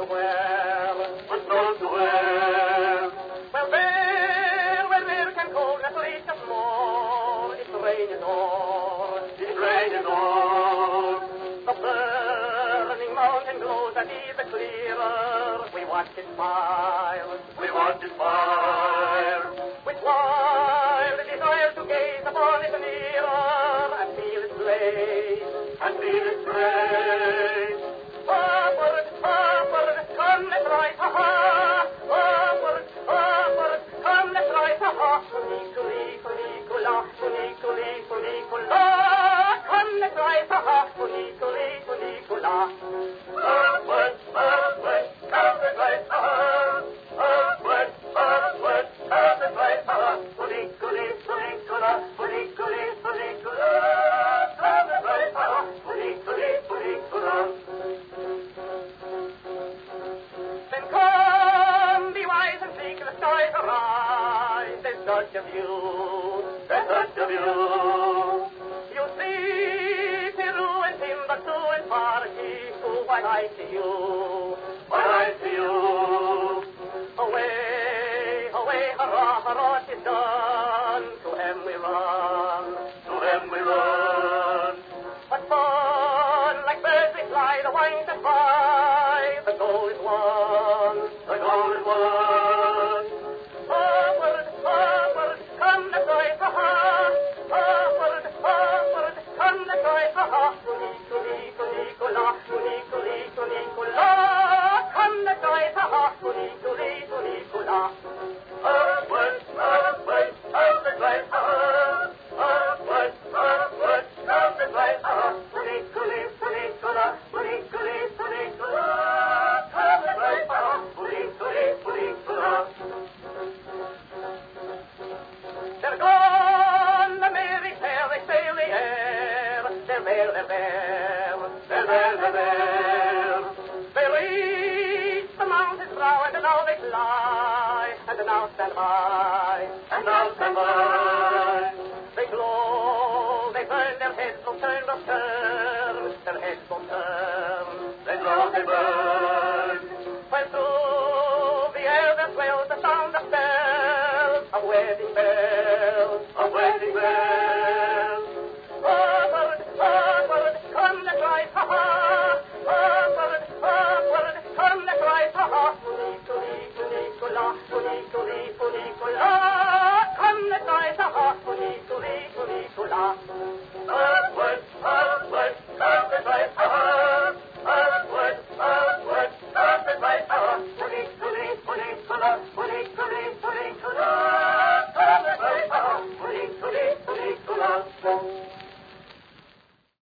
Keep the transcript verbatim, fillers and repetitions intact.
to wear. With clothes to wear. Well, there, where there can coldness reach us more, it's raining on. It's raining on. The burning mountain glows a deeper clearer. We watch it fire. We watch it fire. With wild desire to gaze upon it nearer and feel its blaze. And feel its praise. Upward, upward, come, let's rise, ha-ha. Upward, upward, come, let's rise, ha-ha. Funiculi, funicula, funiculi, funicula. Come, let's rise, ha-ha. Funiculi, funicula. Upward, upward, come let's rise, ha-ha. Upward, upward, come let's rise, ha-ha. Funiculi, funicula, funiculi, funicula. Come let's rise, ha-ha. Funiculi, funicula. Then come, be wise and seek the skies arise. There's such a view, There's such a view. you see Peru and Timbuktu and Parachi, while I see you. When I see you. Away, away, hurrah, hurrah, 'tis done. To him we run. To him we run. What fun, like birds we fly, the wines that by, the goal is won. The goal is won. Upward, upward, come let's rise, ha-ha. Upward, upward, come let's rise, ha-ha. Funiculi, funicula, funiculi, funicula. Come let's rise, ha-ha. Funiculi, funicula. Upward, upward, come let's rise, ha-ha. Upward, upward, come let's rise, ha-ha. Funiculi, funicula, funiculi, funicula. Come let's rise, ha-ha. Funiculi, funicula. They're gone, the merry pair, they sail the air. They're there, they're there. There, there, there, there. They reach the mountain's brow, and now they fly, and now stand by. And now stand by. They glow, they burn, their heads will turn, will turn, their heads will turn. They glow, they burn.